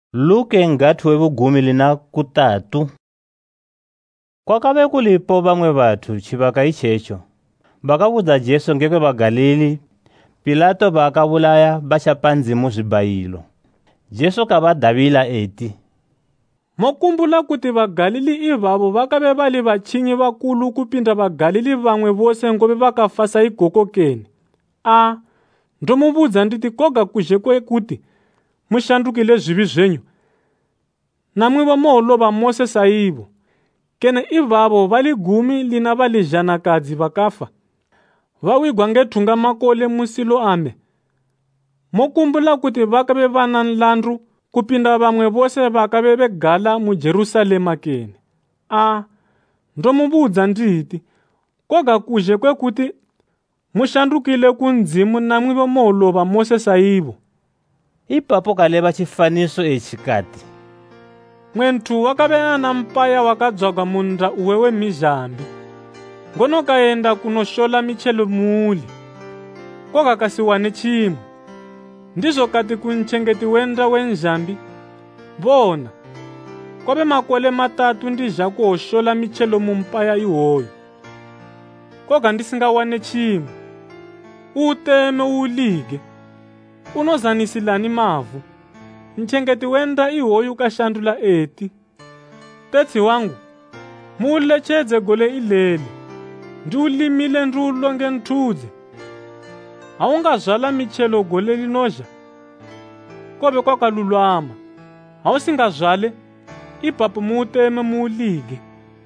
Luke ngati wevugumi lina kutatu. Kwakave kulipo bamwe bathu chivaka ichecho bakabudza Jesu ngekwe Bagalili. Pilato bakabulaya bachapanzimu zibayilo. Jesu kabadavila eti: Mokumbula kuti Bagalili ivavo vakave bali bachinyi bakulu kupinda Bagalili bamwe bose ngobe bakafasa igoko keni. Ndomubudza nditi koga kuzhe kwekuti mushandukile zvivi zvenyu namwivo mooloba Mose saivo kene ivavo vali gumi lina vali zhanakadzi vakafa vawigwa ngethunga makole musilo ame. Mokumbula kuti vakave vana nlandu kupinda vamwe vose vakave begala mu Jerusalema kene. Ndomubudza nditi koga kuzhe kwekuti mushandukile kunzimu namwivo mooloba Mose saivo. Ipapo kaleva chifaniso echi kati: Mwentu wakave ana mpaya wakadzwagwa munda uwewe mizhambi ngono kaenda kunoshola michelo muuli koga kasiwane chimwe. Ndizvo kati kunchengeti wenda wenzhambi, bona kwave makole matatu ndizha kuoshola michelo mumpaya ihoyo koga ndisingawane chimwe. Uteme ulige unozanisilani mavu. Mchengeti wenda ihoyu kashandula eti: Tetsi wangu muulechedze gole ileli ndiulimile ndiulonge ntudze. Haungazvala michelo gole linozha kobe kwakalulwama. Hausingazvale ipapo muuteme muulige.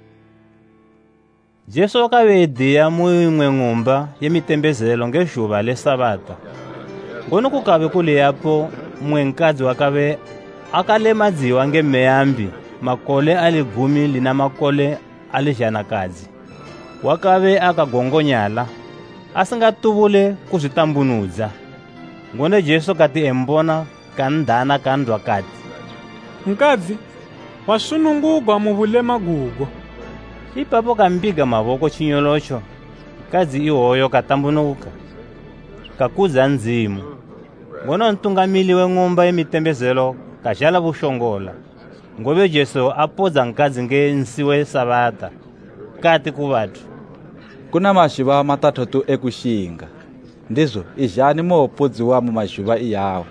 Jesu akavedhiya muimwe ng'umba yemitembezelo ngezhuva lesabata. Ngono kukave kuliyapo mwenkadzi wakave akalemadziwa ngemeyambi makole ali gumi lina makole ali zhanakadzi. Wakave akagongonyala asingatuvule kuzvitambunudza. Ngono Jesu kati embona kandana kandwa kati: Mkadzi wasunungugwa muvulema gugo. Ipapo kambiga mavoko chinyolocho mkadzi ihoyo katambunuka kakudza nzimu. Ngono ntungamili weng'umba yemitembezelo kazhala vushongola ngobe Jesu apodza mkadzi ngensiwe sabata kati ku vathu: Kuna mazhuva matatatu ekushinga, ndizvo izhani moopodziwa mu mazhuva iyawo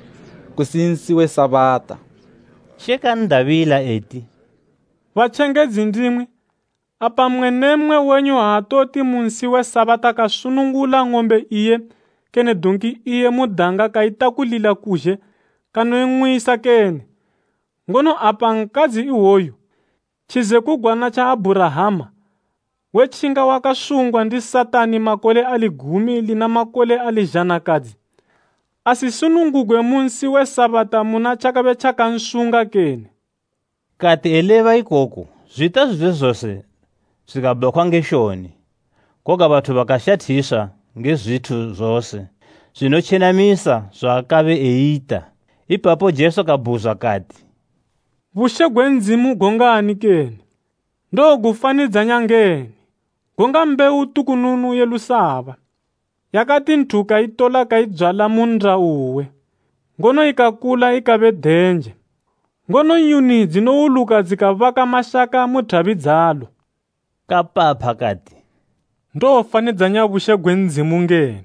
kusinsiwe sabata. Shekandavila eti: Vachengedzi ndimwe apa mwenemwe wenyu haatoti munsiwe sabata kasunungula ng'ombe iye kene donki iye mudhanga kaitakulila kuzhe kanoimwisa kene. Ngono apa nkadzi ihoyu chize kugwana cha Aburahama wechinga wakasungwa ndi Satani makole ali gumi lina makole ali zhanakadzi asisunungugwe munsiwe sabata muna chakave chakansunga kene. Kati eleva ikoko zvita zvizvezvose zvikabokwa ngeshoni koga vathu vakashathiswa ngezvithu zvose zvinochenamisa zvaakave eita. Ipapo Jesu kabhuzwa kati: Vushe gwenzimu gongani kene ndogufanidzanya ngeni gonga mbeu tukununu yelusava yakati nthuka itola kaidzwala munda uwe ngono ikakula ikave dhenje ngono nyuni dzinouluka dzikavaka mashaka muthavi dzalo. Kapapha kati: Ndofanidzanya vushe gwenzimu ngeni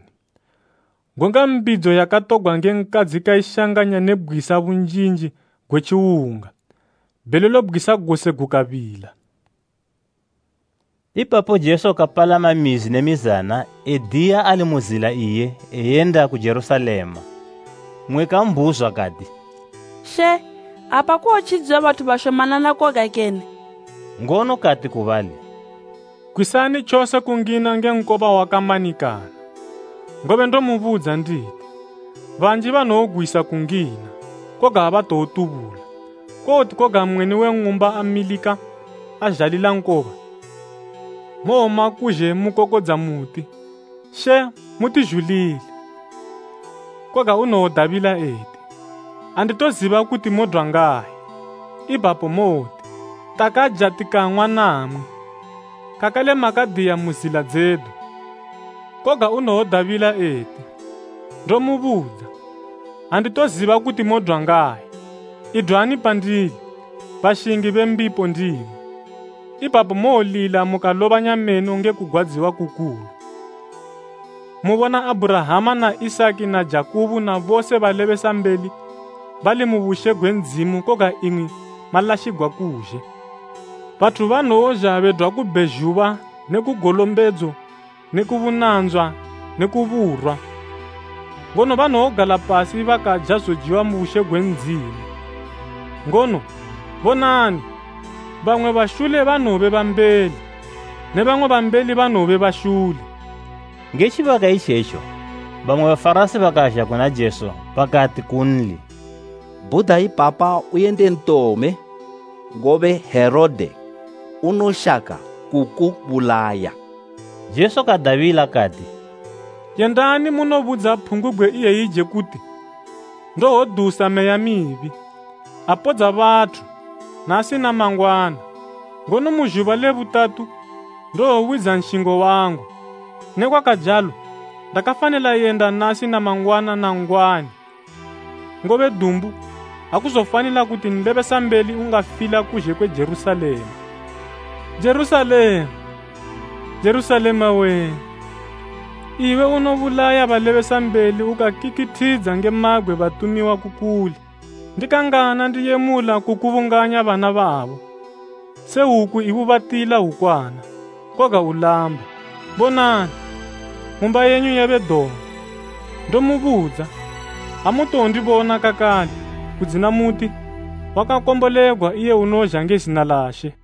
gonga mbidzo yakatogwa ngenkadzi kaishanganya nebwisa vunjinji gwechiunga belelo bwisa gose gukavila. Ipapo Jesu kapalama mizi nemizana ediya ali muzila iye eyenda ku Jerusalema. Mwe kambuzwa kati: She, apa kuochidzwa vathu vashomanana koga kene? Ngono kati kuvali: Kwisani chose kungina ngenkova wakamanikana. Ngobe ndomubudza nditi vanji vanogwisa kungina koga havatotuvula koti koga mweni weng'umba amilika azhalila nkova mooma kuzhe mukokodza muti she mutizhulile koga unoodavila eti anditoziva kuti modwa ngaye. Ipapo moti takadya tikanwa namwe kakale makadiya muzila dzedu koga unoodavila eti ndomubudza handitoziva kuti modwa ngaye. idwani pandili vashingi vembipo ndini ipapo moolila mukalova nyameni onge kugwadziwa kukulu. Muvona Aburahama na Isaki na Jakubu na vose valevesa mbeli vali muvuxegwe ndzimu koga ing'wi malaxigwa kuje. Vathu vanooja vedwa kubezhuva ne kugolombedzo ne kuvunanzwa ne kuvurwa. Ngono vanoogala pasi vakaja zojiwa muvuxegwe ndzimu. Ngono vonani, vamwe vaxule vanove vambeli ne vamwe vambeli vanove vaxule. Ngexivaka ixexo vamwe vafarisi vakaja kuna Jesu vakati kunli, Buddha ipapa uyende ntome ngove Herode unoshaka kukubulaya. Jesu kadavila kati, Yendani munovudza phungugwe iye ije kuti ndohodusa meya mivi apodza vathu nasi na mangwana. Ngono muzhuva levutatu ndohowidza nshingo wangu nekwakajalo ndakafanela yenda nasi na mangwana na ngwani. Ngove dumbu akuzofanela kuti nilevesa mbeli ungafila kuje kwe Jerusalema. Jerusalema, Jerusalema we, iwe unovulaya valevesa mbeli ukakikithidza ngemagwe vatumiwa kukuli. Ndikangana ndiyemula kukuvunganya vana vavo. Se huku ivu vatila hukwana, koga ulamba. Vonani, mumba yenyu yave doma. Ndomuvudza, hamutondivona kakali, kudzina muti wakakombolegwa iye unoja ngezina lashe.